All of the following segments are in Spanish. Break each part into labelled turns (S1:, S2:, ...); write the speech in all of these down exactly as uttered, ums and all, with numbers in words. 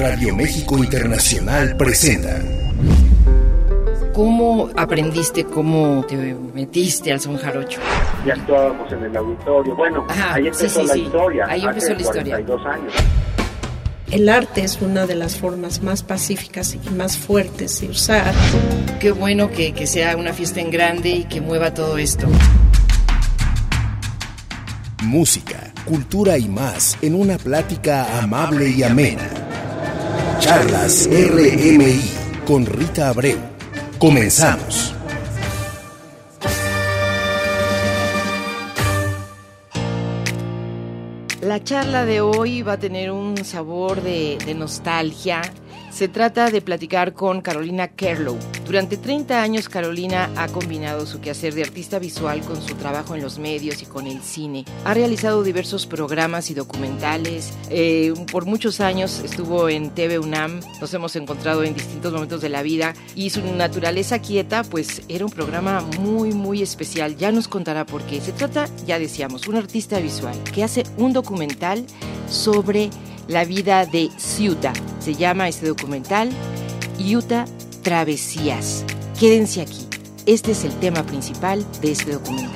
S1: Radio México Internacional presenta.
S2: ¿Cómo aprendiste, cómo te metiste al son jarocho?
S3: Ya actuábamos en el auditorio. Bueno,
S2: Ajá,
S3: ahí empezó
S2: sí, sí,
S3: la
S2: sí.
S3: historia.
S2: Ahí empezó
S3: hace
S2: la historia.
S3: cuarenta y dos años.
S4: El arte es una de las formas más pacíficas y más fuertes de usar.
S2: Qué bueno que, que sea una fiesta en grande y que mueva todo esto.
S1: Música, cultura y más en una plática amable y amena. Charlas R M I con Rita Abreu. Comenzamos.
S2: La charla de hoy va a tener un sabor de, de nostalgia. Se trata de platicar con Carolina Kerlow. Durante treinta años, Carolina ha combinado su quehacer de artista visual con su trabajo en los medios y con el cine. Ha realizado diversos programas y documentales. Eh, por muchos años estuvo en T V UNAM. Nos hemos encontrado en distintos momentos de la vida. Y su naturaleza quieta, pues era un programa muy, muy especial. Ya nos contará por qué. Se trata, ya decíamos, un artista visual que hace un documental sobre la vida de Ceuta. Se llama este documental Ceuta Travesías. Quédense aquí. Este es el tema principal de este documental.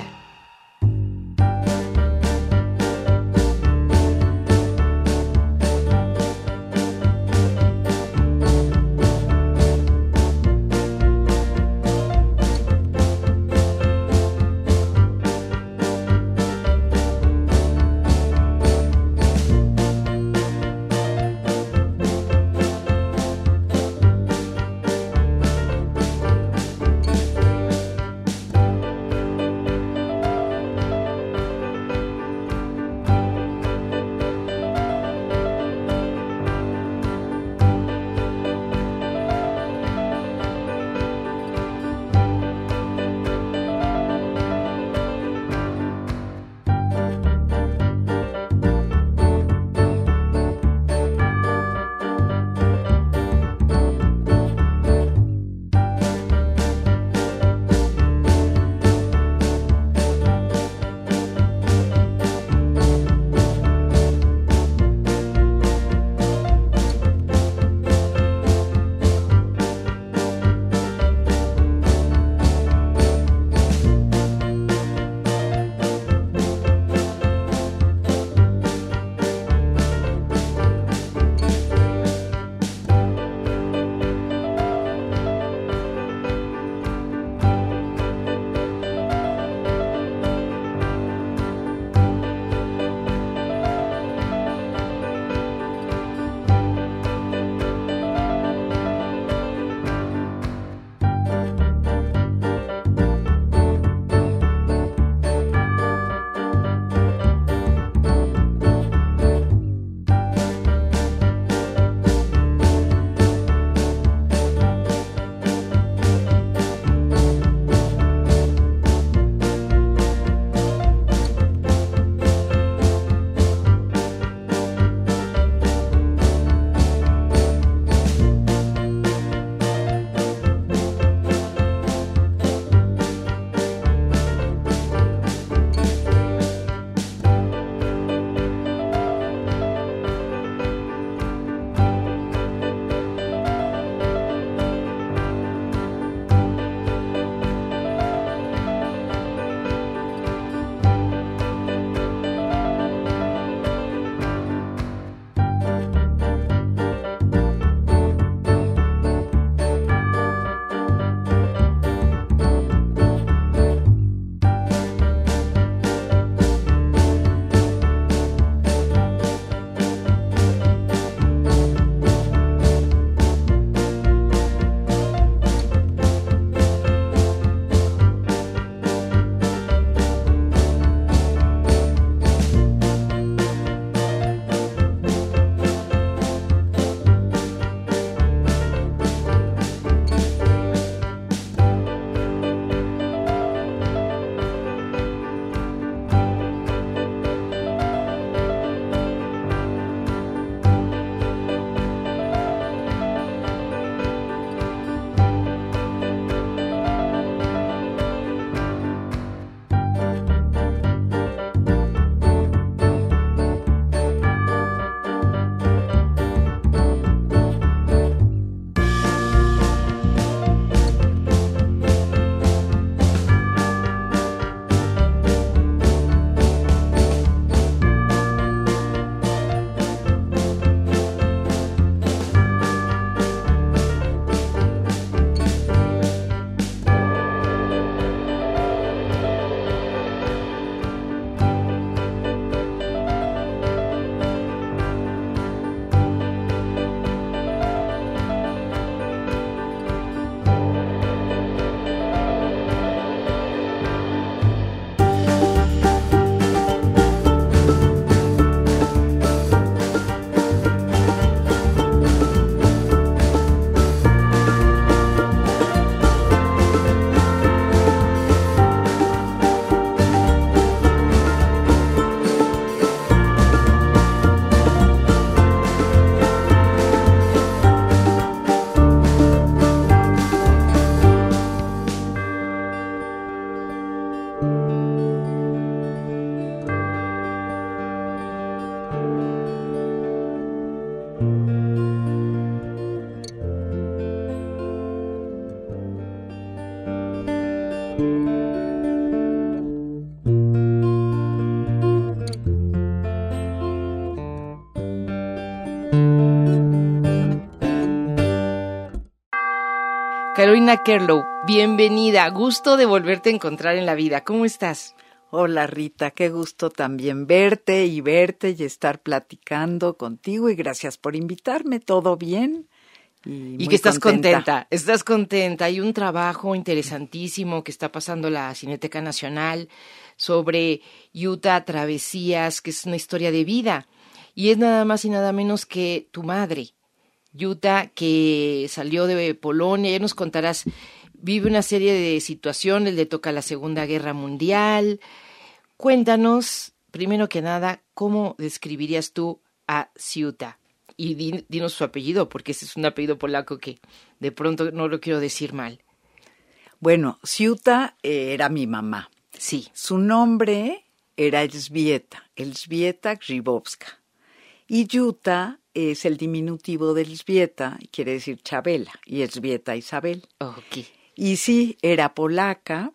S2: Carolina Kerlow, bienvenida, gusto de volverte a encontrar en la vida. ¿Cómo estás?
S5: Hola Rita, qué gusto también verte y verte y estar platicando contigo y gracias por invitarme, ¿todo bien?
S2: Y, y que estás contenta. contenta, estás contenta. Hay un trabajo interesantísimo que está pasando la Cineteca Nacional sobre Utah Travesías, que es una historia de vida. Y es nada más y nada menos que tu madre, Utah, que salió de Polonia. Ya nos contarás, vive una serie de situaciones, le toca la Segunda Guerra Mundial. Cuéntanos, primero que nada, ¿cómo describirías tú a Ciuta? Y di, dinos su apellido, porque ese es un apellido polaco que de pronto no lo quiero decir mal.
S5: Bueno, Ciuta eh, era mi mamá.
S2: Sí.
S5: Su nombre era Elżbieta, Elżbieta Grzybowska. Y Utah es el diminutivo de Elżbieta, quiere decir Chabela, y Elżbieta Isabel.
S2: Okay.
S5: Y sí, era polaca,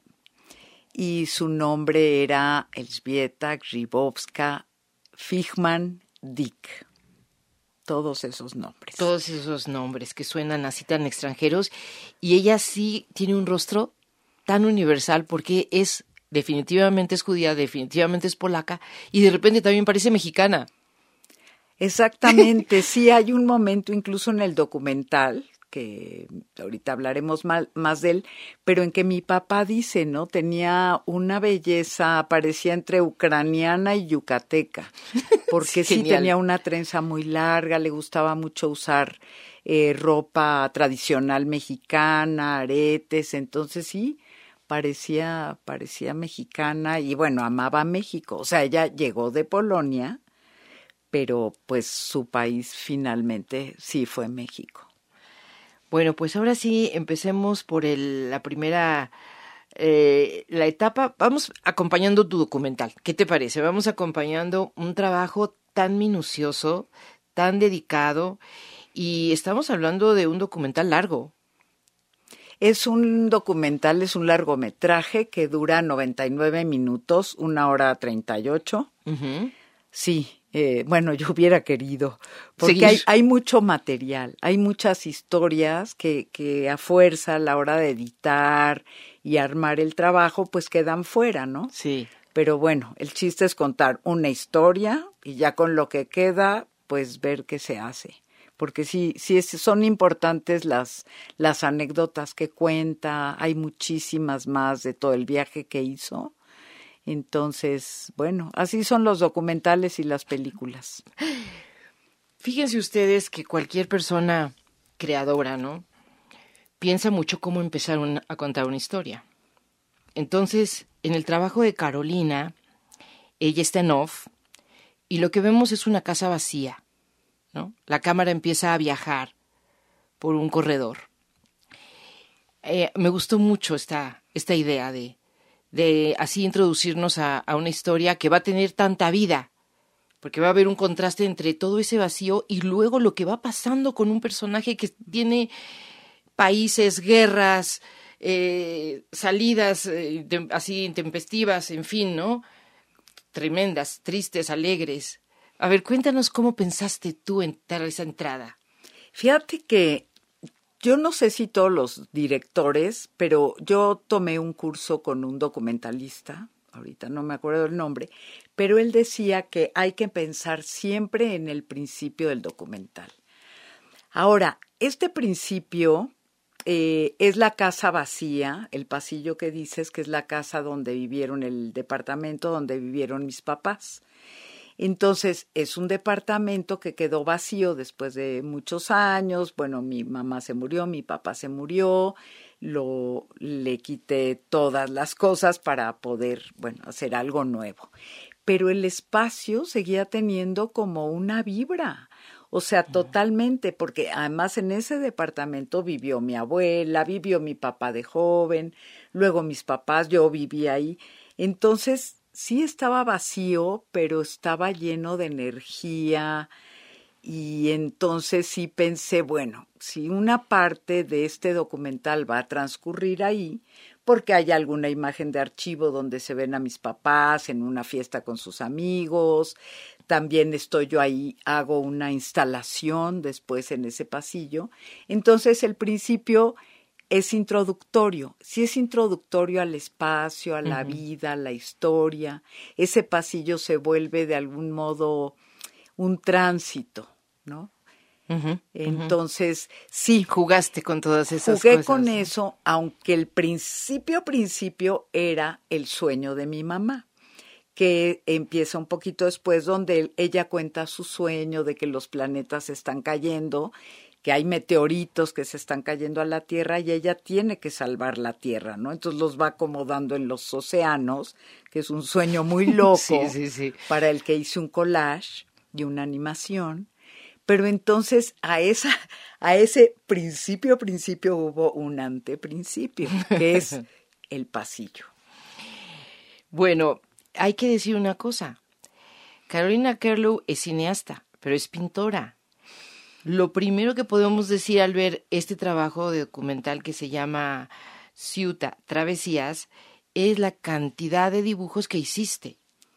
S5: y su nombre era Elżbieta Grzybowska Fichman-Dick. Todos esos nombres.
S2: Todos esos nombres que suenan así tan extranjeros. Y ella sí tiene un rostro tan universal porque es, definitivamente es judía, definitivamente es polaca, y de repente también parece mexicana.
S5: Exactamente, sí, hay un momento incluso en el documental, que ahorita hablaremos mal, más de él, pero en que mi papá dice, ¿no? Tenía una belleza, parecía entre ucraniana y yucateca, porque sí, sí tenía una trenza muy larga, le gustaba mucho usar eh, ropa tradicional mexicana, aretes, entonces sí, parecía, parecía mexicana y bueno, amaba México, o sea, ella llegó de Polonia, pero pues su país finalmente sí fue México.
S2: Bueno, pues ahora sí, empecemos por el, la primera, eh, la etapa, vamos acompañando tu documental. ¿Qué te parece? Vamos acompañando un trabajo tan minucioso, tan dedicado, y estamos hablando de un documental largo.
S5: Es un documental, es un largometraje que dura noventa y nueve minutos, una hora treinta y ocho. Uh-huh. Sí. Eh, bueno, yo hubiera querido, porque hay, hay mucho material, hay muchas historias que, que a fuerza a la hora de editar y armar el trabajo, pues quedan fuera, ¿no?
S2: Sí.
S5: Pero bueno, el chiste es contar una historia y ya con lo que queda, pues ver qué se hace. Porque sí, sí es, son importantes las, las anécdotas que cuenta, hay muchísimas más de todo el viaje que hizo. Entonces, bueno, así son los documentales y las películas.
S2: Fíjense ustedes que cualquier persona creadora, ¿no? Piensa mucho cómo empezar una, a contar una historia. Entonces, en el trabajo de Carolina, ella está en off y lo que vemos es una casa vacía, ¿no? La cámara empieza a viajar por un corredor. Eh, me gustó mucho esta, esta idea de de así introducirnos a, a una historia que va a tener tanta vida, porque va a haber un contraste entre todo ese vacío y luego lo que va pasando con un personaje que tiene países, guerras, eh, salidas eh, de, así intempestivas, en fin, ¿no? Tremendas, tristes, alegres. A ver, cuéntanos cómo pensaste tú en dar esa entrada.
S5: Fíjate que yo no sé si todos los directores, pero yo tomé un curso con un documentalista, ahorita no me acuerdo el nombre, pero él decía que hay que pensar siempre en el principio del documental. Ahora, este principio eh, es la casa vacía, el pasillo que dices que es la casa donde vivieron, el departamento donde vivieron mis papás. Entonces, es un departamento que quedó vacío después de muchos años. Bueno, mi mamá se murió, mi papá se murió, lo, le quité todas las cosas para poder, bueno, hacer algo nuevo. Pero el espacio seguía teniendo como una vibra, o sea, totalmente, porque además en ese departamento vivió mi abuela, vivió mi papá de joven, luego mis papás, yo vivía ahí. Entonces, sí estaba vacío, pero estaba lleno de energía y entonces sí pensé, bueno, si una parte de este documental va a transcurrir ahí, porque hay alguna imagen de archivo donde se ven a mis papás en una fiesta con sus amigos, también estoy yo ahí, hago una instalación después en ese pasillo, entonces el principio es introductorio, sí es introductorio al espacio, a la uh-huh. vida, a la historia, ese pasillo se vuelve de algún modo un tránsito, ¿no? Uh-huh, Entonces, uh-huh. sí.
S2: Jugaste con todas esas
S5: jugué
S2: cosas.
S5: Jugué con eso, aunque el principio, principio era el sueño de mi mamá, que empieza un poquito después, donde ella cuenta su sueño de que los planetas están cayendo, que hay meteoritos que se están cayendo a la Tierra y ella tiene que salvar la Tierra, ¿no? Entonces los va acomodando en los océanos, que es un sueño muy loco
S2: sí, sí, sí.
S5: para el que hice un collage y una animación. Pero entonces a esa, a ese principio, principio hubo un anteprincipio, que es el pasillo.
S2: Bueno, hay que decir una cosa. Carolina Kerlow es cineasta, pero es pintora. Lo primero que podemos decir al ver este trabajo de documental que se llama Ceuta, Travesías, es la cantidad de dibujos que hiciste.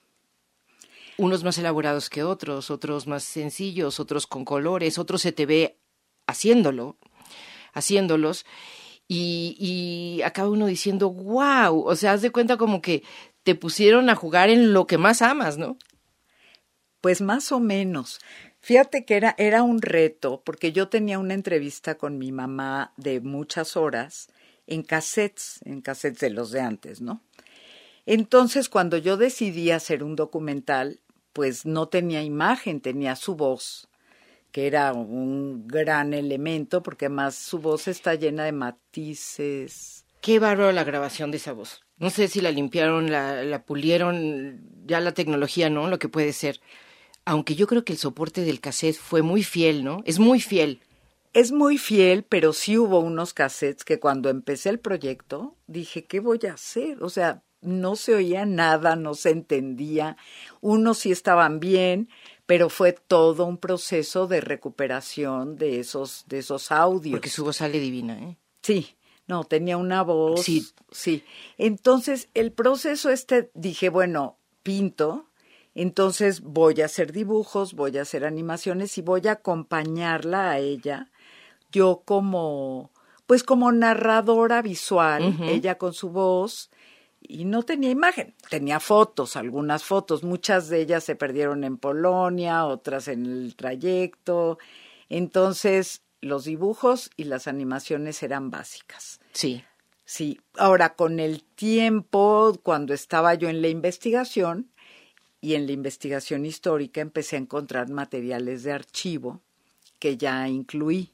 S2: Unos más elaborados que otros, otros más sencillos, otros con colores, otros se te ve haciéndolo, haciéndolos, y, y acaba uno diciendo, wow, o sea, haz de cuenta como que te pusieron a jugar en lo que más amas, ¿no?
S5: Pues más o menos. Fíjate que era, era un reto, porque yo tenía una entrevista con mi mamá de muchas horas en cassettes, en cassettes de los de antes, ¿no? Entonces, cuando yo decidí hacer un documental, pues no tenía imagen, tenía su voz, que era un gran elemento, porque además su voz está llena de matices.
S2: Qué bárbaro la grabación de esa voz. No sé si la limpiaron, la, la pulieron, ya la tecnología, ¿no? Lo que puede ser. Aunque yo creo que el soporte del cassette fue muy fiel, ¿no? Es muy fiel.
S5: Es muy fiel, pero sí hubo unos cassettes que cuando empecé el proyecto dije, ¿qué voy a hacer? O sea, no se oía nada, no se entendía. Unos sí estaban bien, pero fue todo un proceso de recuperación de esos, de esos audios.
S2: Porque su voz sale divina, ¿eh?
S5: Sí, no, tenía una voz.
S2: Sí.
S5: Sí. Entonces, el proceso este, dije, bueno, pinto. Entonces voy a hacer dibujos, voy a hacer animaciones y voy a acompañarla a ella, yo como, pues como narradora visual, uh-huh. ella con su voz, y no tenía imagen, tenía fotos, algunas fotos, muchas de ellas se perdieron en Polonia, otras en el trayecto, entonces los dibujos y las animaciones eran básicas.
S2: Sí.
S5: Sí, ahora con el tiempo, cuando estaba yo en la investigación, y en la investigación histórica empecé a encontrar materiales de archivo que ya incluí.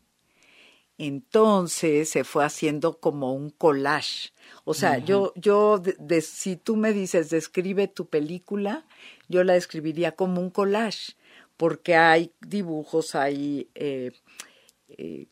S5: Entonces se fue haciendo como un collage. O sea, uh-huh. yo, yo de, de, si tú me dices, describe tu película, yo la describiría como un collage, porque hay dibujos, hay eh, eh,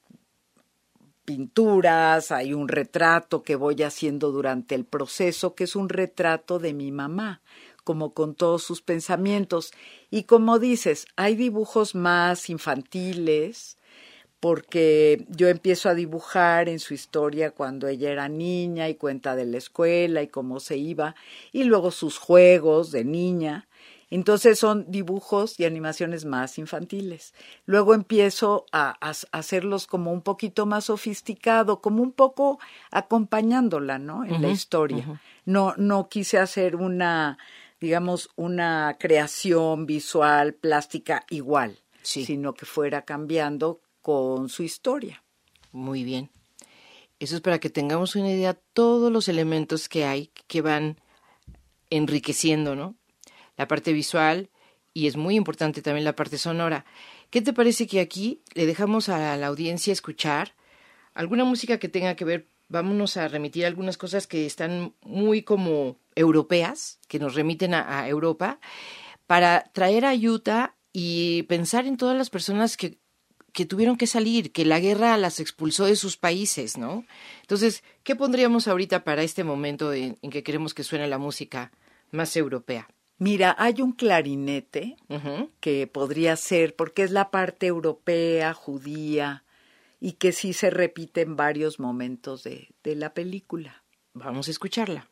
S5: pinturas, hay un retrato que voy haciendo durante el proceso, que es un retrato de mi mamá, como con todos sus pensamientos. Y como dices, hay dibujos más infantiles, porque yo empiezo a dibujar en su historia cuando ella era niña y cuenta de la escuela y cómo se iba, y luego sus juegos de niña. Entonces son dibujos y animaciones más infantiles. Luego empiezo a, a hacerlos como un poquito más sofisticado, como un poco acompañándola, ¿no? En uh-huh, la historia. Uh-huh. No, no quise hacer una, digamos, una creación visual, plástica igual, sí. sino que fuera cambiando con su historia.
S2: Muy bien. Eso es para que tengamos una idea de todos los elementos que hay que van enriqueciendo, ¿no? La parte visual y es muy importante también la parte sonora. ¿Qué te parece que aquí le dejamos a la audiencia escuchar alguna música que tenga que ver? Vámonos a remitir algunas cosas que están muy como europeas, que nos remiten a, a Europa, para traer a Utah y pensar en todas las personas que, que tuvieron que salir, que la guerra las expulsó de sus países, ¿no? Entonces, ¿qué pondríamos ahorita para este momento en, en que queremos que suene la música más europea?
S5: Mira, hay un clarinete
S2: Uh-huh.
S5: que podría ser, porque es la parte europea, judía, y que sí se repite en varios momentos de, de la película.
S2: Vamos a escucharla.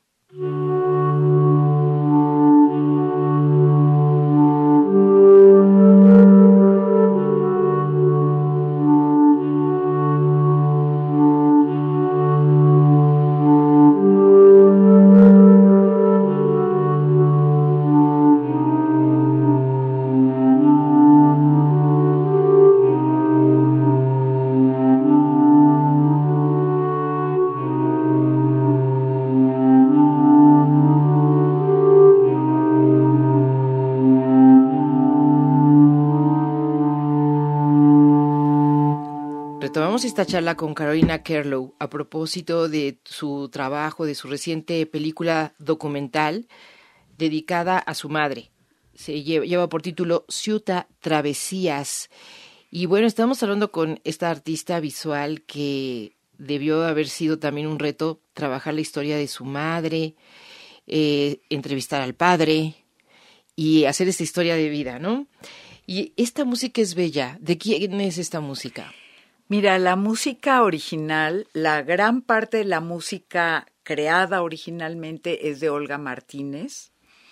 S2: Retomamos esta charla con Carolina Kerlow a propósito de su trabajo, de su reciente película documental dedicada a su madre. Se lleva, lleva por título Ciutat Travesías. Y bueno, estamos hablando con esta artista visual que debió haber sido también un reto trabajar la historia de su madre, eh, entrevistar al padre y hacer esta historia de vida, ¿no? Y esta música es bella. ¿De quién es esta música?
S5: Mira, la música original, la gran parte de la música creada originalmente es de Olga Martínez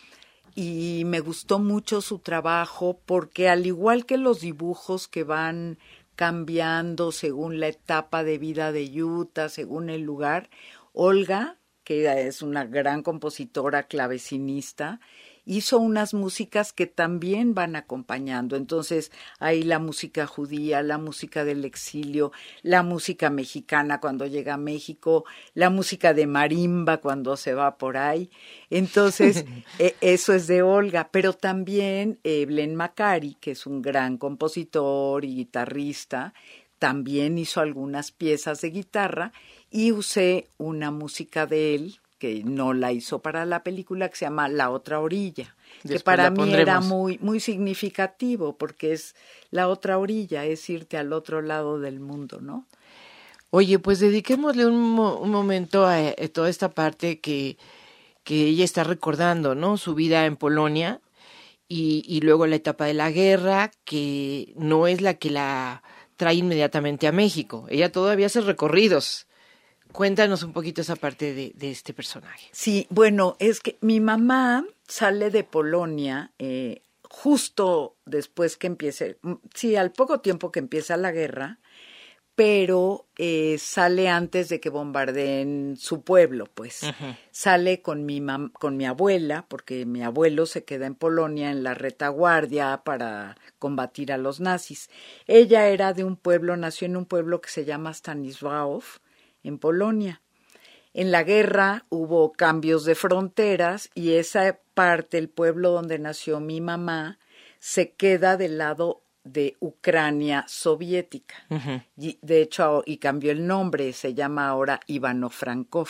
S5: y me gustó mucho su trabajo porque al igual que los dibujos que van cambiando según la etapa de vida de Utah, según el lugar, Olga, que es una gran compositora clavecinista, hizo unas músicas que también van acompañando. Entonces, hay la música judía, la música del exilio, la música mexicana cuando llega a México, la música de marimba cuando se va por ahí. Entonces, eh, eso es de Olga. Pero también eh, Blen Macari, que es un gran compositor y guitarrista, también hizo algunas piezas de guitarra y usé una música de él, que no la hizo para la película, que se llama La Otra Orilla, Después que para mí era muy, muy significativo, porque es la otra orilla, es irte al otro lado del mundo, ¿no?
S2: Oye, pues dediquémosle un, mo- un momento a, a toda esta parte que, que ella está recordando, ¿no? Su vida en Polonia y, y luego la etapa de la guerra, que no es la que la trae inmediatamente a México. Ella todavía hace recorridos. Cuéntanos un poquito esa parte de, de este personaje.
S5: Sí, bueno, es que mi mamá sale de Polonia eh, justo después que empiece, sí, al poco tiempo que empieza la guerra, pero eh, sale antes de que bombardeen su pueblo, pues. Uh-huh. Sale con mi mam- con mi abuela, porque mi abuelo se queda en Polonia en la retaguardia para combatir a los nazis. Ella era de un pueblo, nació en un pueblo que se llama Stanisławów, en Polonia. En la guerra hubo cambios de fronteras y esa parte, el pueblo donde nació mi mamá, se queda del lado de Ucrania soviética. Uh-huh. Y, de hecho, y cambió el nombre, se llama ahora Ivano-Frankov.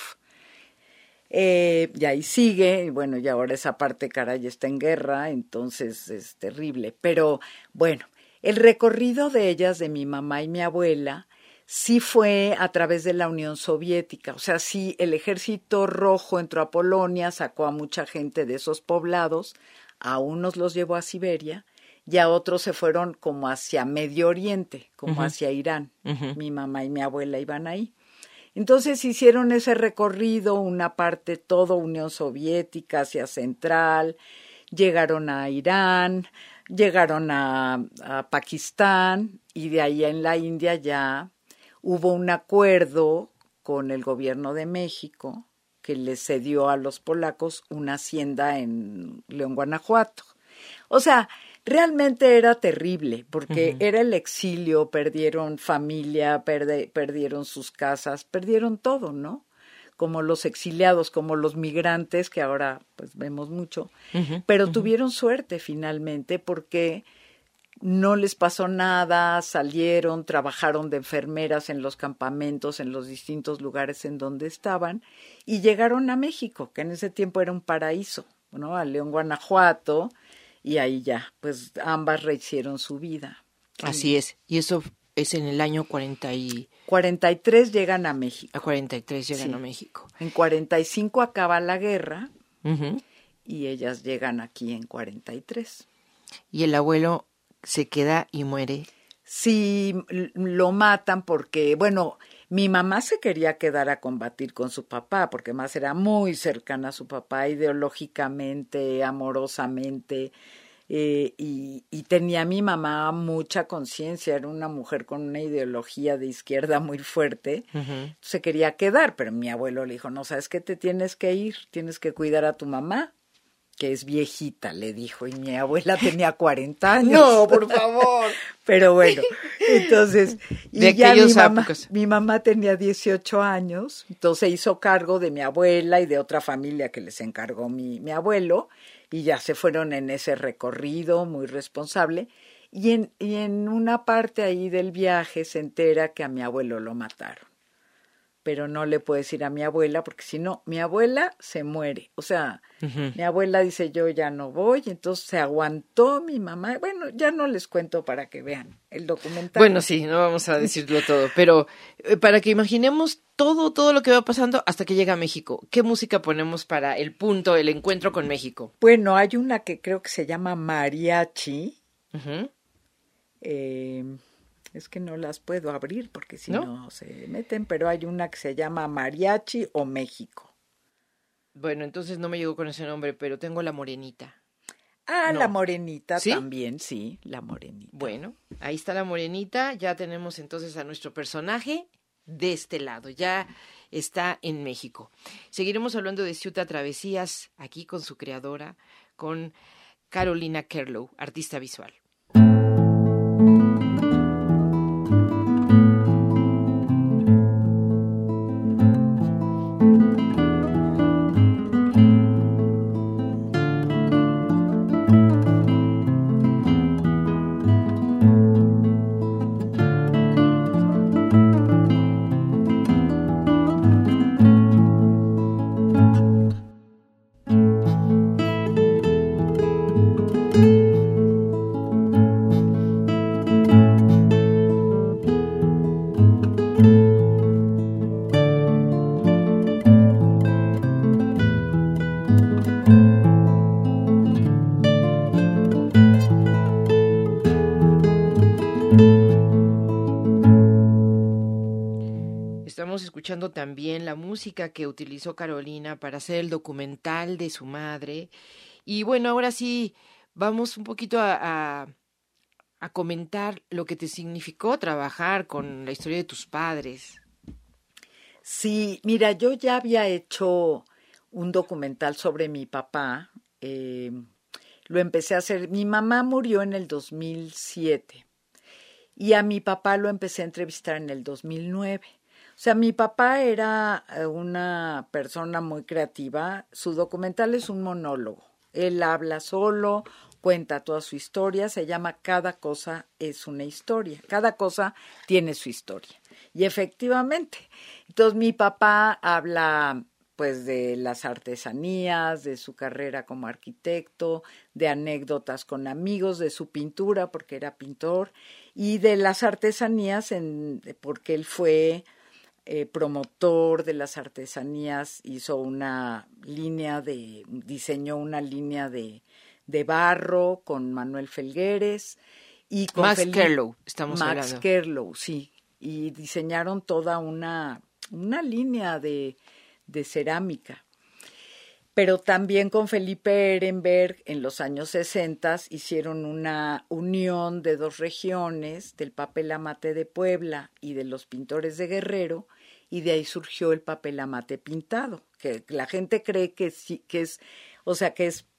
S5: Eh, y ahí sigue, y bueno, y ahora esa parte, caray, está en guerra, entonces es terrible. Pero bueno, el recorrido de ellas, de mi mamá y mi abuela, sí fue a través de la Unión Soviética. O sea, sí, el Ejército Rojo entró a Polonia, sacó a mucha gente de esos poblados, a unos los llevó a Siberia y a otros se fueron como hacia Medio Oriente, como uh-huh. hacia Irán. Uh-huh. Mi mamá y mi abuela iban ahí. Entonces hicieron ese recorrido, una parte todo Unión Soviética, Asia Central, llegaron a Irán, llegaron a, a Pakistán y de ahí en la India ya hubo un acuerdo con el gobierno de México que les cedió a los polacos una hacienda en León, Guanajuato. O sea, realmente era terrible porque uh-huh. era el exilio, perdieron familia, perde, perdieron sus casas, perdieron todo, ¿no? Como los exiliados, como los migrantes que ahora pues vemos mucho, uh-huh. pero uh-huh. tuvieron suerte finalmente porque no les pasó nada, salieron, trabajaron de enfermeras en los campamentos, en los distintos lugares en donde estaban y llegaron a México, que en ese tiempo era un paraíso, ¿no? A León, Guanajuato, y ahí ya, pues ambas rehicieron su vida.
S2: Así es, y eso es en el año cuarenta y...
S5: cuarenta y tres llegan a México.
S2: A cuarenta y tres llegan
S5: sí.
S2: a México.
S5: En cuarenta y cinco acaba la guerra.
S2: Uh-huh.
S5: y ellas llegan aquí en cuarenta y tres.
S2: ¿Y el abuelo se queda y muere?
S5: Sí, lo matan porque, bueno, mi mamá se quería quedar a combatir con su papá, porque más era muy cercana a su papá ideológicamente, amorosamente, eh, y, y tenía mi mamá mucha conciencia, era una mujer con una ideología de izquierda muy fuerte, uh-huh. Se quería quedar, pero mi abuelo le dijo, no, ¿sabes qué? Te tienes que ir, tienes que cuidar a tu mamá, que es viejita, le dijo, y mi abuela tenía cuarenta años.
S2: No, por favor.
S5: Pero bueno, entonces, y
S2: de
S5: ya mi mamá,
S2: épocas.
S5: mi mamá tenía dieciocho años, entonces se hizo cargo de mi abuela y de otra familia que les encargó mi, mi abuelo, y ya se fueron en ese recorrido muy responsable, y en, y en una parte ahí del viaje se entera que a mi abuelo lo mataron. Pero no le puedo decir a mi abuela, porque si no, mi abuela se muere. O sea, uh-huh. Mi abuela dice, yo ya no voy, entonces se aguantó mi mamá. Bueno, ya no les cuento para que vean el documental.
S2: Bueno, sí, no vamos a decirlo todo, pero eh, para que imaginemos todo, todo lo que va pasando hasta que llega a México. ¿Qué música ponemos para el punto, el encuentro con México?
S5: Bueno, hay una que creo que se llama Mariachi.
S2: Uh-huh.
S5: Eh... Es que no las puedo abrir porque si no,
S2: no
S5: se meten, pero hay una que se llama Mariachi o México.
S2: Bueno, entonces no me llegó con ese nombre, pero tengo La Morenita.
S5: Ah,
S2: no.
S5: La Morenita
S2: ¿Sí?
S5: También, sí, La Morenita.
S2: Bueno, ahí está La Morenita, ya tenemos entonces a nuestro personaje de este lado, ya está en México. Seguiremos hablando de Ciutat Travesías, aquí con su creadora, con Carolina Kerlow, artista visual. Escuchando también la música que utilizó Carolina para hacer el documental de su madre. Y bueno, ahora sí, vamos un poquito a, a, a comentar lo que te significó trabajar con la historia de tus padres.
S5: Sí, mira, yo ya había hecho un documental sobre mi papá. Eh, lo empecé a hacer. Mi mamá murió en el dos mil siete y a mi papá lo empecé a entrevistar en el dos mil nueve. O sea, mi papá era una persona muy creativa. Su documental es un monólogo. Él habla solo, cuenta toda su historia. Se llama Cada cosa es una historia. Cada cosa tiene su historia. Y efectivamente, entonces mi papá habla pues de las artesanías, de su carrera como arquitecto, de anécdotas con amigos, de su pintura, porque era pintor, y de las artesanías, en, porque él fue... Eh, promotor de las artesanías, hizo una línea de, diseñó una línea de, de barro con Manuel Felgueres y con
S2: Max
S5: Felipe,
S2: Kerlow, estamos
S5: Max
S2: hablando.
S5: Max Kerlow, sí, y diseñaron toda una, una línea de, de cerámica. Pero también con Felipe Ehrenberg en los años sesenta hicieron una unión de dos regiones, del papel amate de Puebla y de los pintores de Guerrero, y de ahí surgió el papel amate pintado, que la gente cree que sí, que es, o sea, que es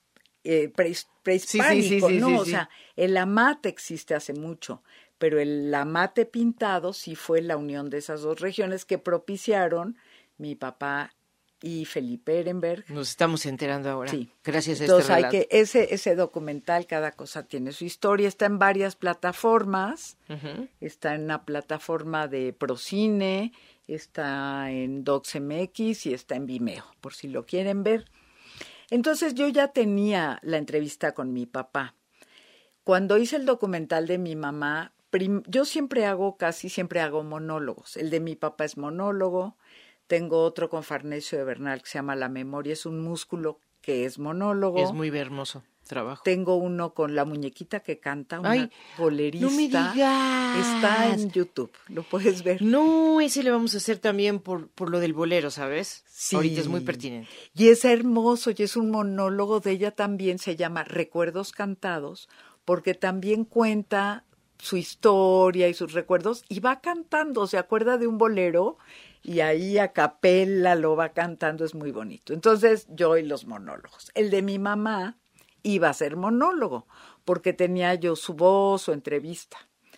S5: eh, pre, prehispánico,
S2: sí, sí, sí, sí,
S5: no,
S2: sí,
S5: o
S2: sí.
S5: sea, el amate existe hace mucho, pero el amate pintado sí fue la unión de esas dos regiones que propiciaron mi papá y Felipe Ehrenberg.
S2: Nos estamos enterando ahora.
S5: Sí.
S2: Gracias a
S5: Entonces
S2: este relato.
S5: hay que ese ese documental, Cada cosa tiene su historia, está en varias plataformas. Uh-huh. Está en una plataforma de Procine, está en DocsMX y está en Vimeo, por si lo quieren ver. Entonces yo ya tenía la entrevista con mi papá. Cuando hice el documental de mi mamá, prim- yo siempre hago, casi siempre hago monólogos. El de mi papá es monólogo. Tengo otro con Farnesio de Bernal que se llama La memoria es un músculo, que es monólogo.
S2: Es muy hermoso trabajo.
S5: Tengo uno con la muñequita que canta, una
S2: Ay,
S5: bolerista.
S2: no me digas.
S5: Está en YouTube, lo puedes ver.
S2: No, ese le vamos a hacer también por, por lo del bolero, ¿sabes?
S5: Sí.
S2: Ahorita es muy pertinente.
S5: Y es hermoso, y es un monólogo de ella también, se llama Recuerdos Cantados, porque también cuenta su historia y sus recuerdos, y va cantando, se acuerda de un bolero, y ahí a capela lo va cantando, es muy bonito. Entonces, yo y los monólogos. El de mi mamá iba a ser monólogo, porque tenía yo su voz, su entrevista.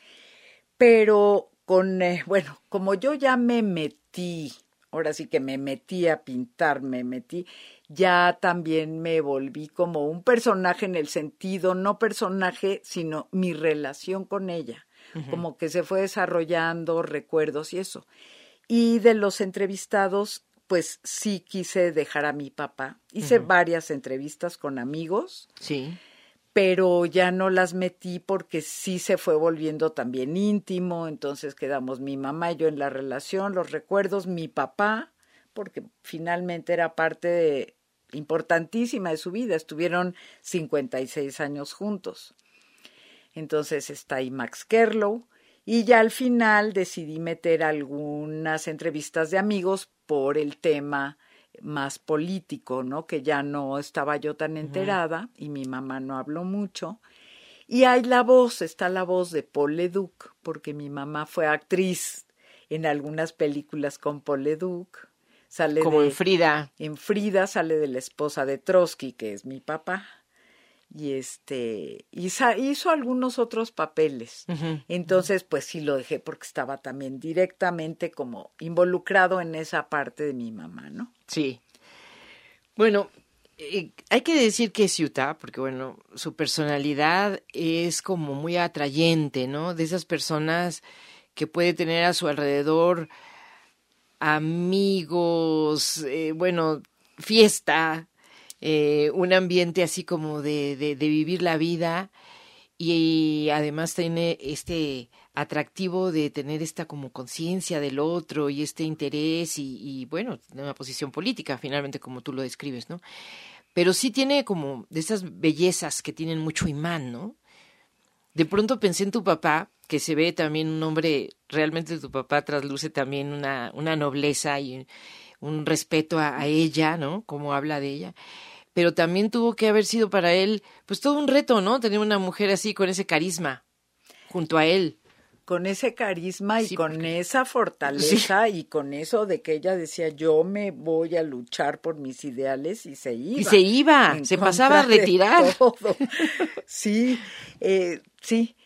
S5: Pero con, eh, bueno, como yo ya me metí, ahora sí que me metí a pintar, me metí, ya también me volví como un personaje en el sentido, no personaje, sino mi relación con ella, uh-huh. Como que se fue desarrollando recuerdos y eso. Y de los entrevistados, pues sí quise dejar a mi papá. Hice uh-huh. varias entrevistas con amigos.
S2: Sí.
S5: Pero ya no las metí porque sí se fue volviendo también íntimo. Entonces quedamos mi mamá y yo en la relación, los recuerdos, mi papá, porque finalmente era parte de, importantísima de su vida. Estuvieron cincuenta y seis años juntos. Entonces está ahí Max Kerlow. Y ya al final decidí meter algunas entrevistas de amigos por el tema más político, ¿no? Que ya no estaba yo tan enterada, uh-huh. Y mi mamá no habló mucho. Y hay la voz, está la voz de Paul Leduc, porque mi mamá fue actriz en algunas películas con Paul Leduc. Sale
S2: Como
S5: de,
S2: en Frida.
S5: En Frida sale de la esposa de Trotsky, que es mi papá. Y este hizo, hizo algunos otros papeles. Uh-huh. Entonces, pues sí lo dejé porque estaba también directamente como involucrado en esa parte de mi mamá, ¿no?
S2: Sí. Bueno, eh, hay que decir que es Utah, porque bueno, su personalidad es como muy atrayente, ¿no? De esas personas que puede tener a su alrededor amigos, eh, bueno, fiesta, eh, un ambiente así como de, de, de vivir la vida, y además tiene este atractivo de tener esta como conciencia del otro y este interés y, y bueno, una posición política finalmente como tú lo describes, ¿no? Pero sí tiene como de esas bellezas que tienen mucho imán, ¿no? De pronto pensé en tu papá, que se ve también un hombre, realmente tu papá trasluce también una, una nobleza y un respeto a, a ella, ¿no? Como habla de ella. Pero también tuvo que haber sido para él, pues todo un reto, ¿no? Tener una mujer así con ese carisma junto a él.
S5: Con ese carisma y
S2: sí,
S5: con
S2: porque...
S5: esa fortaleza, sí. Y con eso de que ella decía, yo me voy a luchar por mis ideales, y se iba.
S2: Y se iba, se pasaba a retirar.
S5: Todo. Sí, eh, sí.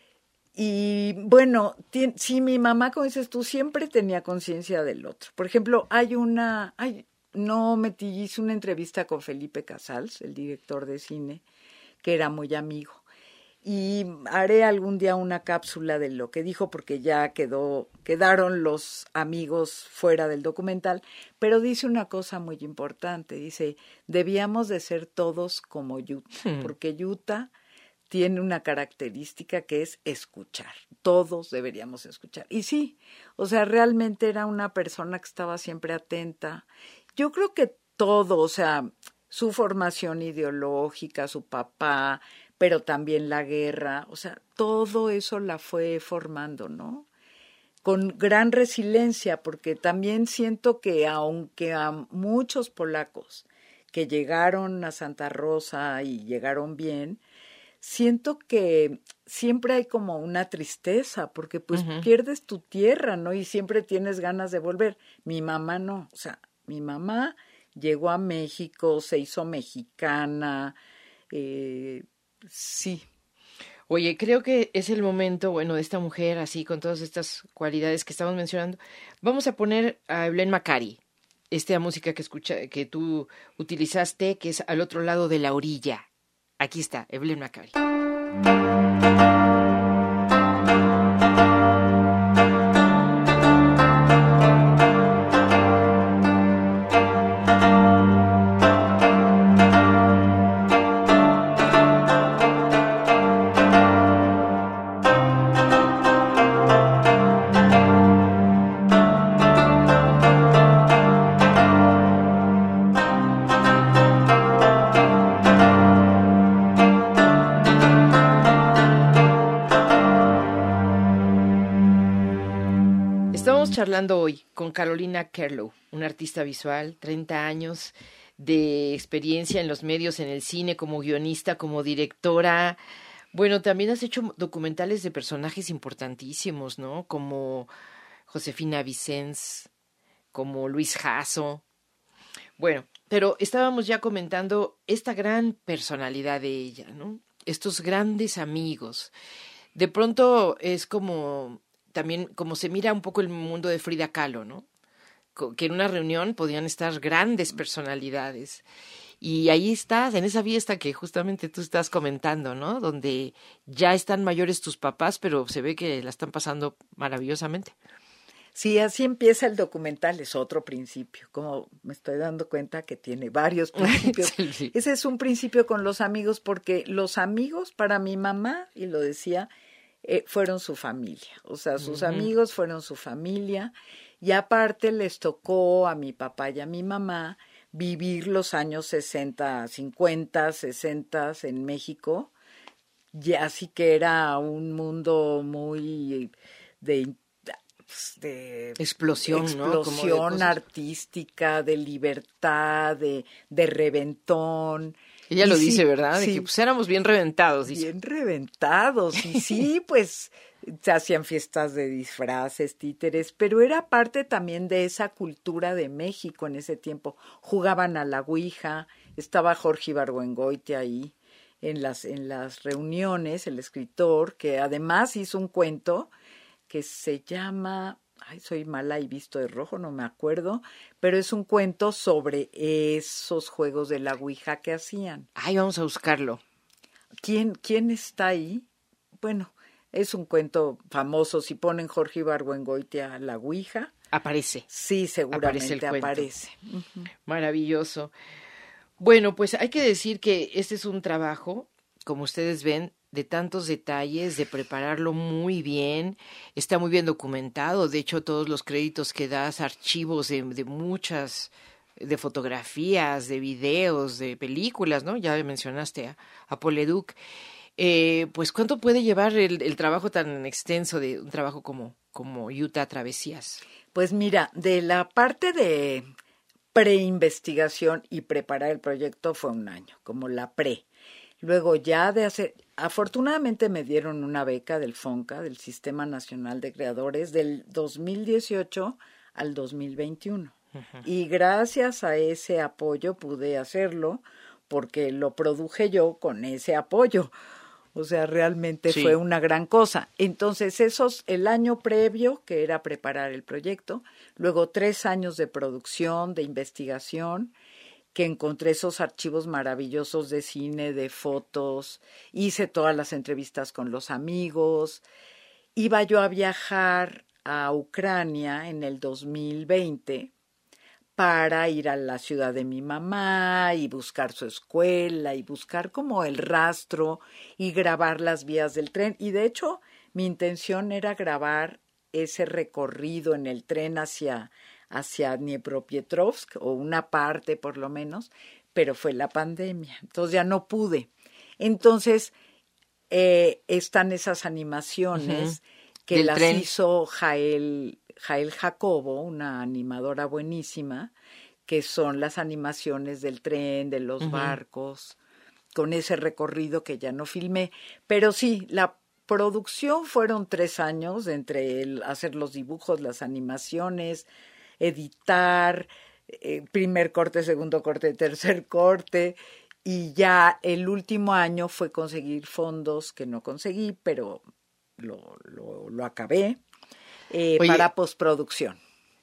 S5: Y bueno, ti, sí, mi mamá, como dices tú, siempre tenía conciencia del otro. Por ejemplo, hay una, hay, no metí, hice una entrevista con Felipe Casals, el director de cine, que era muy amigo. Y haré algún día una cápsula de lo que dijo, porque ya quedó, quedaron los amigos fuera del documental, pero dice una cosa muy importante, dice, debíamos de ser todos como Utah, hmm. porque Utah tiene una característica que es escuchar, todos deberíamos escuchar. Y sí, o sea, realmente era una persona que estaba siempre atenta. Yo creo que todo, o sea, su formación ideológica, su papá, pero también la guerra, o sea, todo eso la fue formando, ¿no? Con gran resiliencia, porque también siento que aunque a muchos polacos que llegaron a Santa Rosa y llegaron bien, siento que siempre hay como una tristeza, porque pues uh-huh. pierdes tu tierra, ¿no? Y siempre tienes ganas de volver. Mi mamá no, o sea, mi mamá llegó a México, se hizo mexicana, eh, sí.
S2: Oye, creo que es el momento, bueno, de esta mujer así, con todas estas cualidades que estamos mencionando. Vamos a poner a Evelyn Macari, esta música que escucha, que tú utilizaste, que es Al otro lado de la orilla. Aquí está, Evelyn Macari. Estamos charlando hoy con Carolina Kerlow, una artista visual, treinta años de experiencia en los medios, en el cine, como guionista, como directora. Bueno, también has hecho documentales de personajes importantísimos, ¿no? Como Josefina Vicens, como Luis Jasso. Bueno, pero estábamos ya comentando esta gran personalidad de ella, ¿no? Estos grandes amigos. De pronto es como, también como se mira un poco el mundo de Frida Kahlo, ¿no? Que en una reunión podían estar grandes personalidades. Y ahí estás, en esa fiesta que justamente tú estás comentando, ¿no? Donde ya están mayores tus papás, pero se ve que la están pasando maravillosamente.
S5: Sí, así empieza el documental, es otro principio, como me estoy dando cuenta que tiene varios principios.
S2: Sí, sí.
S5: Ese es un principio con los amigos, porque los amigos para mi mamá, y lo decía, eh, fueron su familia. O sea, sus uh-huh. amigos fueron su familia, y aparte les tocó a mi papá y a mi mamá vivir los años sesenta, cincuenta, sesenta en México, y así que era un mundo muy de, de
S2: explosión,
S5: explosión
S2: ¿no? De
S5: artística, de libertad, de, de reventón.
S2: Ella
S5: y
S2: lo
S5: sí,
S2: dice, ¿verdad? De
S5: sí,
S2: que pues éramos bien reventados. Dice.
S5: Bien reventados, y sí, pues se hacían fiestas de disfraces, títeres, pero era parte también de esa cultura de México en ese tiempo. Jugaban a la ouija, estaba Jorge Ibargüengoitia ahí en las, en las reuniones, el escritor, que además hizo un cuento que se llama, ay, soy mala y visto de rojo, no me acuerdo, pero es un cuento sobre esos juegos de la ouija que hacían.
S2: Ay, vamos a buscarlo.
S5: ¿Quién, quién está ahí? Bueno, es un cuento famoso. Si ponen Jorge Ibargüengoitia la ouija,
S2: aparece.
S5: Sí, seguramente
S2: aparece.
S5: aparece.
S2: Uh-huh. Maravilloso. Bueno, pues hay que decir que este es un trabajo, como ustedes ven, de tantos detalles, de prepararlo muy bien. Está muy bien documentado. De hecho, todos los créditos que das, archivos de, de muchas, de fotografías, de videos, de películas, ¿no? Ya mencionaste a, a Paul Leduc. Eh, pues, ¿cuánto puede llevar el, el trabajo tan extenso de un trabajo como, como Utah Travesías?
S5: Pues mira, de la parte de preinvestigación y preparar el proyecto fue un año, como la pre. Luego ya de hacer, afortunadamente me dieron una beca del FONCA, del Sistema Nacional de Creadores, del dos mil dieciocho al dos mil veintiuno. Uh-huh. Y gracias a ese apoyo pude hacerlo, porque lo produje yo con ese apoyo. O sea, realmente sí. Fue una gran cosa. Entonces, esos, el año previo, que era preparar el proyecto, luego tres años de producción, de investigación, que encontré esos archivos maravillosos de cine, de fotos, hice todas las entrevistas con los amigos, iba yo a viajar a Ucrania en el dos mil veinte para ir a la ciudad de mi mamá y buscar su escuela y buscar como el rastro y grabar las vías del tren. Y de hecho, mi intención era grabar ese recorrido en el tren hacia, hacia Dniepropetrovsk, o una parte por lo menos, pero fue la pandemia, entonces ya no pude. Entonces, eh, están esas animaciones uh-huh. que
S2: Del
S5: las
S2: tren.
S5: hizo Jael Jael Jacobo, una animadora buenísima, que son las animaciones del tren, de los uh-huh. barcos, con ese recorrido que ya no filmé. Pero sí, la producción fueron tres años entre el hacer los dibujos, las animaciones, editar, eh, primer corte, segundo corte, tercer corte, y ya el último año fue conseguir fondos que no conseguí, pero lo, lo, lo acabé. Eh,
S2: Oye,
S5: para postproducción.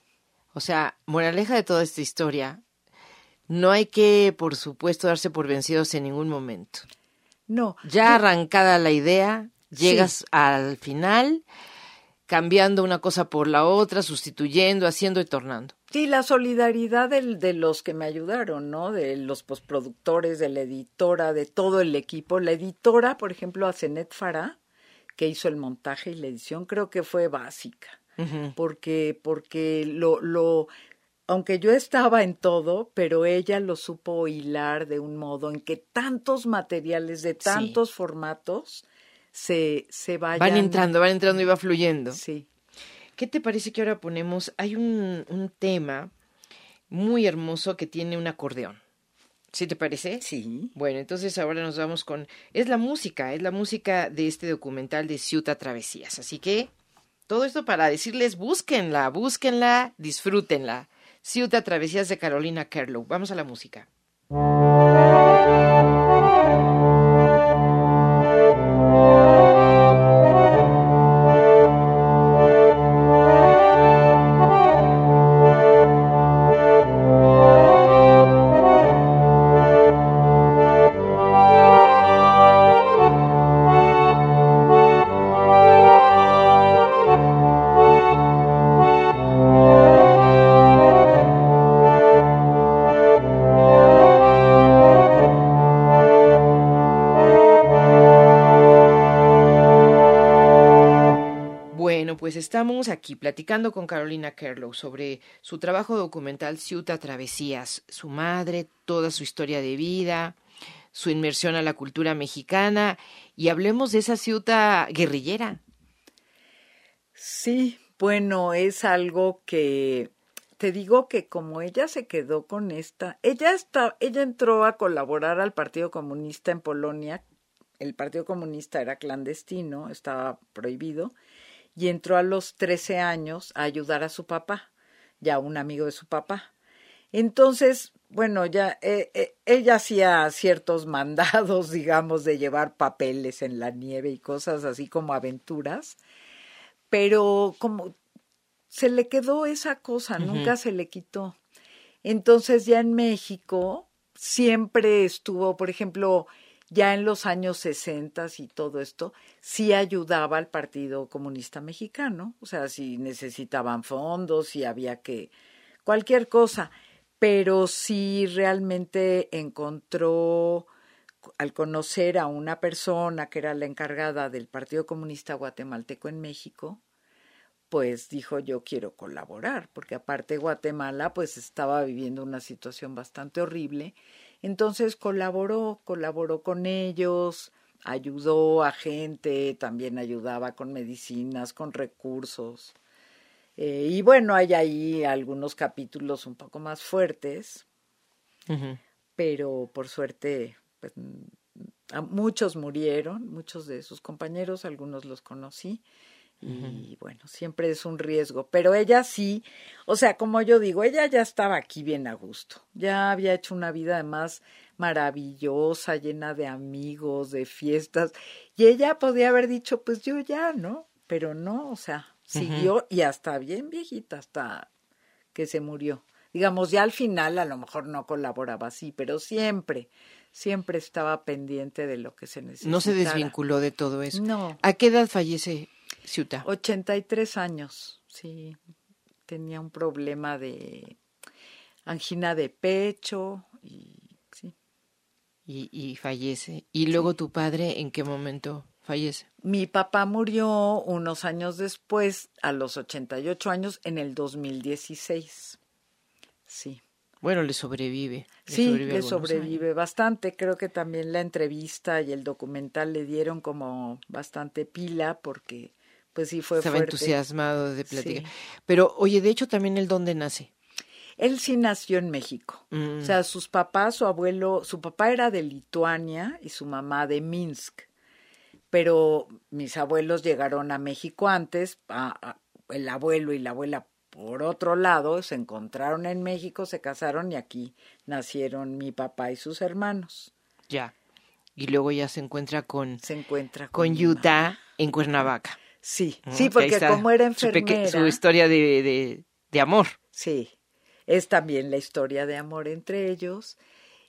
S2: O sea, moraleja de toda esta historia, no hay que, por supuesto, darse por vencidos en ningún momento.
S5: No.
S2: Ya
S5: yo,
S2: arrancada la idea, llegas
S5: sí.
S2: al final, cambiando una cosa por la otra, sustituyendo, haciendo y tornando.
S5: Sí, la solidaridad de, de los que me ayudaron, ¿no? De los postproductores, de la editora, de todo el equipo. La editora, por ejemplo, Asenet Farah, que hizo el montaje y la edición, creo que fue básica, uh-huh. porque porque lo lo aunque yo estaba en todo, pero ella lo supo hilar de un modo en que tantos materiales de tantos sí. formatos se se vayan
S2: van entrando, van entrando y va fluyendo.
S5: Sí.
S2: ¿qué te parece que ahora ponemos? Hay un, un tema muy hermoso que tiene un acordeón. ¿Sí te parece?
S5: Sí.
S2: Bueno, entonces ahora nos vamos con... Es la música, es la música de este documental de Ciutat Travesías. Así que todo esto para decirles, búsquenla, búsquenla, disfrútenla. Ciutat Travesías de Carolina Kerlow. Vamos a la música. Pues estamos aquí platicando con Carolina Kerlow sobre su trabajo documental Ciutat Travesías, su madre, toda su historia de vida, su inmersión a la cultura mexicana, y hablemos de esa ciudad guerrillera.
S5: Sí, bueno, es algo que te digo que como ella se quedó con esta, ella está, ella entró a colaborar al Partido Comunista en Polonia. El Partido Comunista era clandestino, estaba prohibido. Y entró a los trece años a ayudar a su papá, ya un amigo de su papá. Entonces, bueno, ya eh, eh, ella hacía ciertos mandados, digamos, de llevar papeles en la nieve y cosas así como aventuras, pero como se le quedó esa cosa, uh-huh. Nunca se le quitó. Entonces ya en México siempre estuvo, por ejemplo, ya en los años sesenta y todo esto, sí ayudaba al Partido Comunista Mexicano, o sea, si necesitaban fondos, si había que, cualquier cosa, pero sí realmente encontró, al conocer a una persona que era la encargada del Partido Comunista Guatemalteco en México, pues dijo, yo quiero colaborar, porque aparte Guatemala pues estaba viviendo una situación bastante horrible. Entonces colaboró, colaboró con ellos, ayudó a gente, también ayudaba con medicinas, con recursos. Eh, y bueno, hay ahí algunos capítulos un poco más fuertes, uh-huh. Pero por suerte pues, muchos murieron, muchos de sus compañeros, algunos los conocí. Y uh-huh. Bueno, siempre es un riesgo, pero ella sí, o sea, como yo digo, ella ya estaba aquí bien a gusto, ya había hecho una vida además maravillosa, llena de amigos, de fiestas, y ella podía haber dicho, pues yo ya, ¿no? Pero no, o sea, siguió uh-huh. Y hasta bien viejita, hasta que se murió. Digamos, ya al final a lo mejor no colaboraba así, pero siempre, siempre estaba pendiente de lo que se necesitara.
S2: No se desvinculó de todo eso.
S5: No.
S2: ¿A qué edad fallece Ciutat?
S5: ochenta y tres años, sí. Tenía un problema de angina de pecho y sí.
S2: Y, y fallece. ¿Y luego sí. Tu padre en qué momento fallece?
S5: Mi papá murió unos años después, a los ochenta y ocho años, en el dos mil dieciséis. Sí.
S2: Bueno, le sobrevive.
S5: Le sí, sobrevive le sobrevive años. Bastante. Creo que también la entrevista y el documental le dieron como bastante pila porque pues sí fue
S2: Estaba
S5: fuerte.
S2: Entusiasmado de platicar.
S5: Sí.
S2: Pero, oye, de hecho también él dónde nace.
S5: Él sí nació en México. Mm. O sea, sus papás, su abuelo, su papá era de Lituania y su mamá de Minsk. Pero mis abuelos llegaron a México antes, a, a, el abuelo y la abuela por otro lado, se encontraron en México, se casaron y aquí nacieron mi papá y sus hermanos.
S2: Ya. Y luego ya se encuentra con,
S5: se encuentra con,
S2: con Ciutat en Cuernavaca.
S5: Sí, ¿no? Sí, porque como era enfermera.
S2: Su, peque- su historia de, de, de amor.
S5: Sí, es también la historia de amor entre ellos.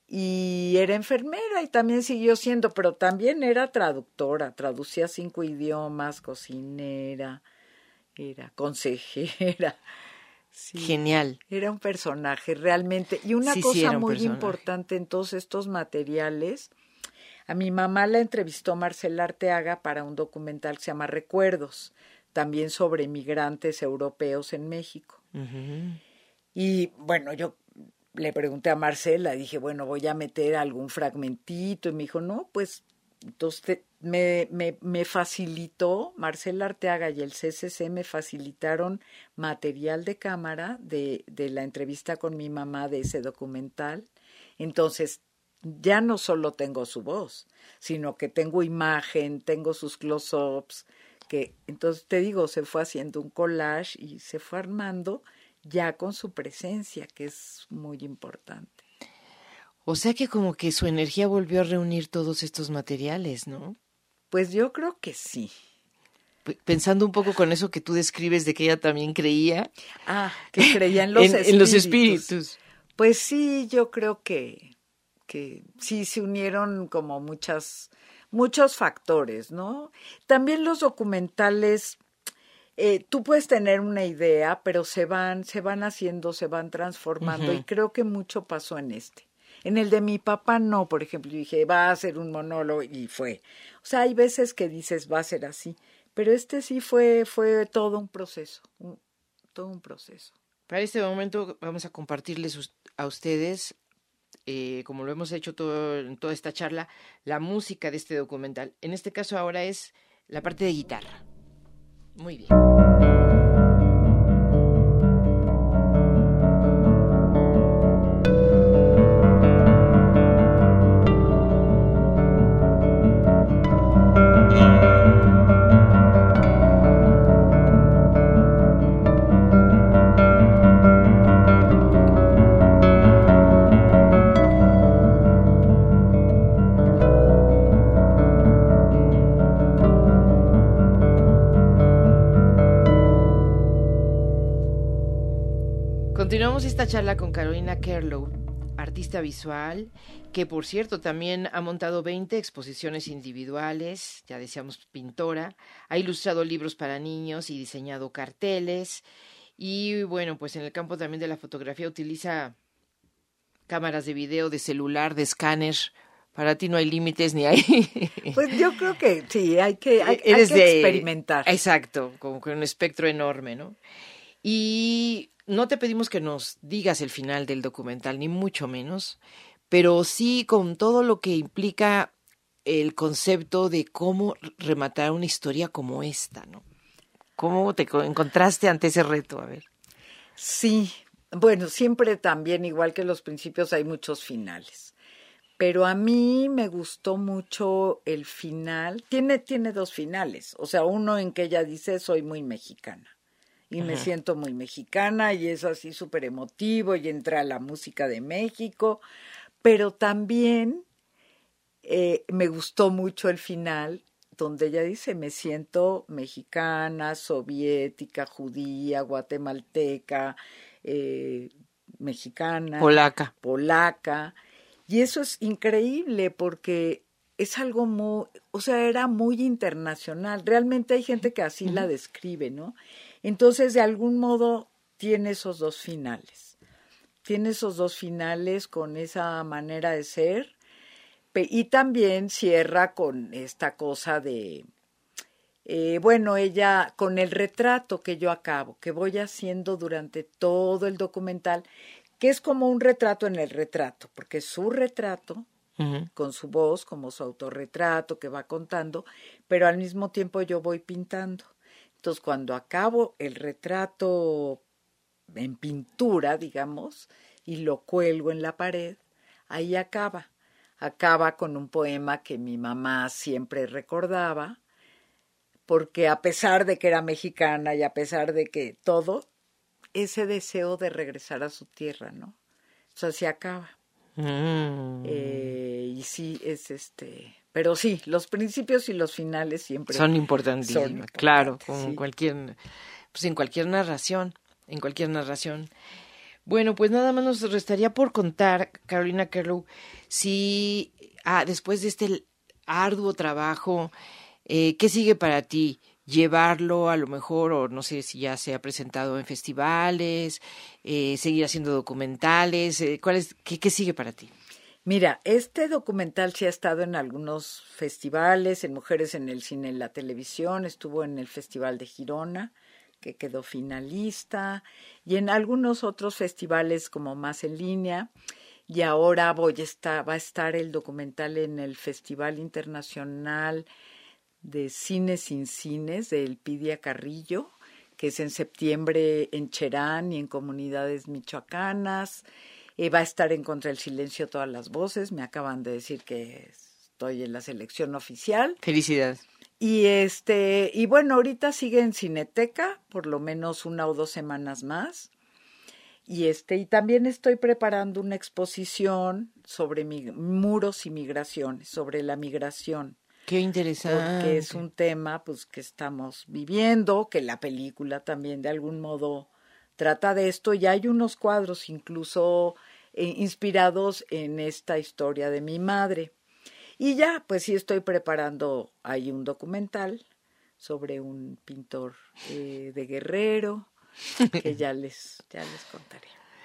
S5: Y era enfermera y también siguió siendo, pero también era traductora, traducía cinco idiomas, cocinera, era consejera. Sí,
S2: genial.
S5: Era un personaje realmente. Y una
S2: sí,
S5: cosa
S2: sí, era un
S5: muy
S2: personaje.
S5: importante en todos estos materiales, a mi mamá la entrevistó Marcela Arteaga para un documental que se llama Recuerdos, también sobre migrantes europeos en México.
S2: Uh-huh.
S5: Y bueno, yo le pregunté a Marcela, dije, bueno, voy a meter algún fragmentito, y me dijo, no, pues Entonces te, me, me, me facilitó, Marcela Arteaga y el C C C me facilitaron material de cámara de, de la entrevista con mi mamá de ese documental. Entonces ya no solo tengo su voz, sino que tengo imagen, tengo sus close-ups, que entonces te digo, se fue haciendo un collage y se fue armando ya con su presencia, que es muy importante.
S2: O sea que como que su energía volvió a reunir todos estos materiales, ¿no?
S5: Pues yo creo que sí.
S2: P- pensando un poco con eso que tú describes de que ella también creía.
S5: Ah, que creía en los
S2: en,
S5: espíritus.
S2: en los espíritus.
S5: Pues sí, yo creo que, que sí se unieron como muchas, muchos factores, ¿no? También los documentales, eh, tú puedes tener una idea, pero se van, se van haciendo, se van transformando, uh-huh. Y creo que mucho pasó en este. En el de mi papá no, por ejemplo, yo dije, va a ser un monólogo y fue. O sea, hay veces que dices, va a ser así, pero este sí fue, fue todo un proceso, un, todo un proceso.
S2: Para este momento vamos a compartirles a ustedes, eh, como lo hemos hecho todo, en toda esta charla, la música de este documental. En este caso ahora es la parte de guitarra. Muy bien. Continuamos esta charla con Carolina Kerlow, artista visual, que por cierto también ha montado veinte exposiciones individuales, ya decíamos pintora, ha ilustrado libros para niños y diseñado carteles, y bueno, pues en el campo también de la fotografía utiliza cámaras de video, de celular, de escáner. Para ti no hay límites ni hay...
S5: Pues yo creo que sí, hay que, hay, hay que
S2: de,
S5: experimentar.
S2: Exacto, como con un espectro enorme, ¿no? Y no te pedimos que nos digas el final del documental, ni mucho menos, pero sí con todo lo que implica el concepto de cómo rematar una historia como esta, ¿no? ¿Cómo te encontraste ante ese reto? A ver.
S5: Sí, bueno, siempre también, igual que los principios, hay muchos finales. Pero a mí me gustó mucho el final. Tiene, tiene dos finales. O sea, uno en que ella dice, soy muy mexicana. Y me uh-huh. siento muy mexicana y es así súper emotivo y entra la música de México. Pero también eh, me gustó mucho el final donde ella dice, me siento mexicana, soviética, judía, guatemalteca, eh, mexicana.
S2: Polaca.
S5: Polaca. Y eso es increíble porque es algo muy, o sea, era muy internacional. Realmente hay gente que así uh-huh. la describe, ¿no? Entonces, de algún modo, tiene esos dos finales. Tiene esos dos finales con esa manera de ser. Y también cierra con esta cosa de, eh, bueno, ella, con el retrato que yo acabo, que voy haciendo durante todo el documental, que es como un retrato en el retrato, porque es su retrato, uh-huh. con su voz, como su autorretrato que va contando, pero al mismo tiempo yo voy pintando. Entonces, cuando acabo el retrato en pintura, digamos, y lo cuelgo en la pared, ahí acaba. Acaba con un poema que mi mamá siempre recordaba, porque a pesar de que era mexicana y a pesar de que todo, ese deseo de regresar a su tierra, ¿no? O sea, se acaba. Mm. Eh, y sí, es este... Pero sí, los principios y los finales siempre
S2: son importantísimos, son importantes, claro, como
S5: sí.
S2: cualquier, pues en cualquier narración, en cualquier narración. Bueno, pues nada más nos restaría por contar, Carolina Kerlow, si ah, después de este arduo trabajo, eh, ¿qué sigue para ti? Llevarlo a lo mejor, o no sé si ya se ha presentado en festivales, eh, seguir haciendo documentales, eh, ¿cuál es, qué, qué sigue para ti?
S5: Mira, este documental sí ha estado en algunos festivales, en Mujeres en el Cine y la Televisión, estuvo en el Festival de Girona, que quedó finalista, y en algunos otros festivales como más en línea. y ahora voy a estar, va a estar el documental en el Festival Internacional de Cine Sin Cines de Elpidia Carrillo, que es en septiembre en Cherán y en comunidades michoacanas. Eh, va a estar en Contra el Silencio Todas las Voces. Me acaban de decir que estoy en la selección oficial.
S2: Felicidades.
S5: Y este, y bueno, ahorita sigue en Cineteca, por lo menos una o dos semanas más. Y este, y también estoy preparando una exposición sobre mi, muros y migraciones, sobre la migración.
S2: Qué interesante.
S5: Porque es un tema pues que estamos viviendo, que la película también de algún modo trata de esto, y hay unos cuadros incluso eh, inspirados en esta historia de mi madre. Y ya, pues sí estoy preparando ahí un documental sobre un pintor eh, de Guerrero, que ya les, ya les contaré.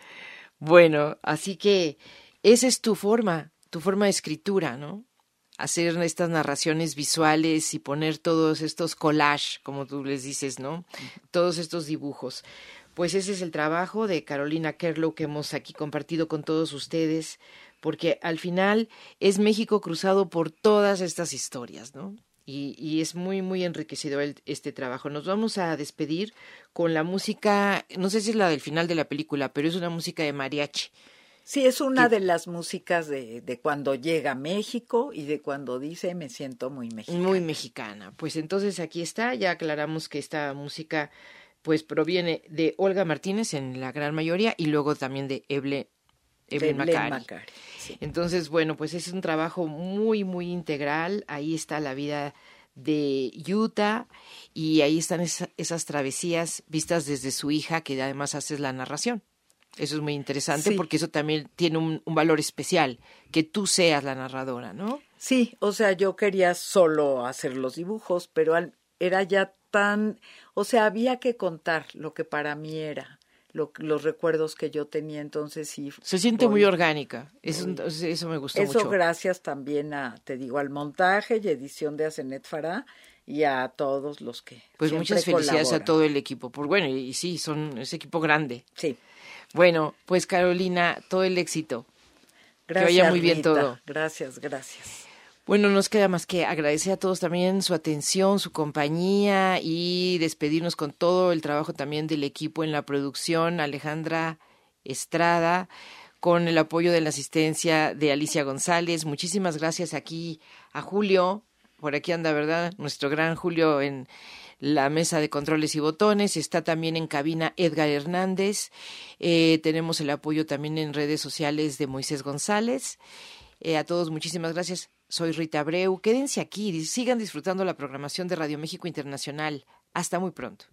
S2: Bueno, así que esa es tu forma, tu forma de escritura, ¿no? Hacer estas narraciones visuales y poner todos estos collages, como tú les dices, ¿no? Todos estos dibujos. Pues ese es el trabajo de Carolina Kerlow que hemos aquí compartido con todos ustedes, porque al final es México cruzado por todas estas historias, ¿no? Y, y es muy, muy enriquecedor el, este trabajo. Nos vamos a despedir con la música, no sé si es la del final de la película, pero es una música de mariachi.
S5: Sí, es una
S2: que,
S5: de las músicas de, de cuando llega a México y de cuando dice me siento muy mexicana.
S2: Muy mexicana. Pues entonces aquí está, ya aclaramos que esta música pues proviene de Olga Martínez en la gran mayoría y luego también de Eble, Evelyn Macari.
S5: Macari sí.
S2: Entonces, bueno, pues es un trabajo muy, muy integral. Ahí está la vida de Utah y ahí están esa, esas travesías vistas desde su hija, que además hace la narración. Eso es muy interesante sí. porque eso también tiene un, un valor especial, que tú seas la narradora, ¿no?
S5: Sí, o sea, yo quería solo hacer los dibujos, pero al, era ya tan, o sea, había que contar lo que para mí era. Lo, los recuerdos que yo tenía, entonces sí.
S2: Se siente
S5: voy,
S2: muy orgánica, eso,
S5: voy.
S2: eso me gustó
S5: eso
S2: mucho. Eso
S5: gracias también a, te digo, al montaje y edición de Asenet Farah y a todos los que
S2: Pues muchas felicidades
S5: colaboran.
S2: A todo el equipo, por bueno, y, y sí, son es equipo grande.
S5: Sí.
S2: Bueno, pues Carolina, todo el éxito.
S5: Gracias,
S2: que vaya muy bien
S5: Rita.
S2: todo.
S5: Gracias, gracias.
S2: Bueno, nos queda más que agradecer a todos también su atención, su compañía y despedirnos con todo el trabajo también del equipo en la producción, Alejandra Estrada, con el apoyo de la asistencia de Alicia González. Muchísimas gracias aquí a Julio, por aquí anda, ¿verdad? Nuestro gran Julio en la mesa de controles y botones. Está también en cabina Edgar Hernández. Eh, tenemos el apoyo también en redes sociales de Moisés González. Eh, a todos muchísimas gracias. Soy Rita Abreu. Quédense aquí, sigan disfrutando la programación de Radio México Internacional. Hasta muy pronto.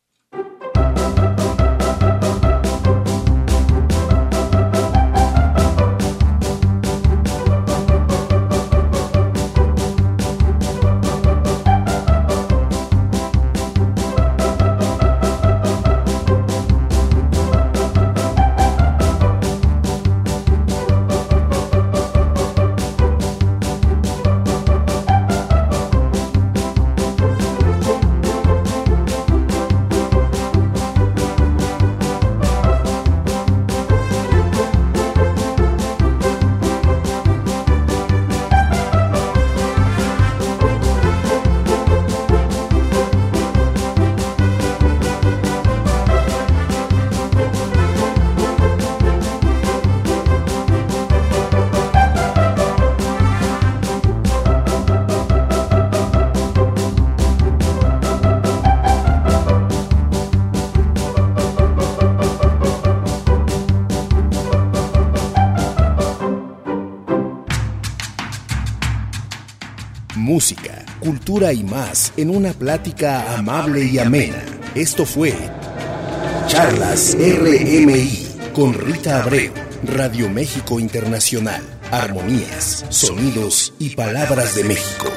S1: Música, cultura y más en una plática amable y amena. Esto fue Charlas R M I con Rita Abreu, Radio México Internacional. Armonías, sonidos y palabras de México.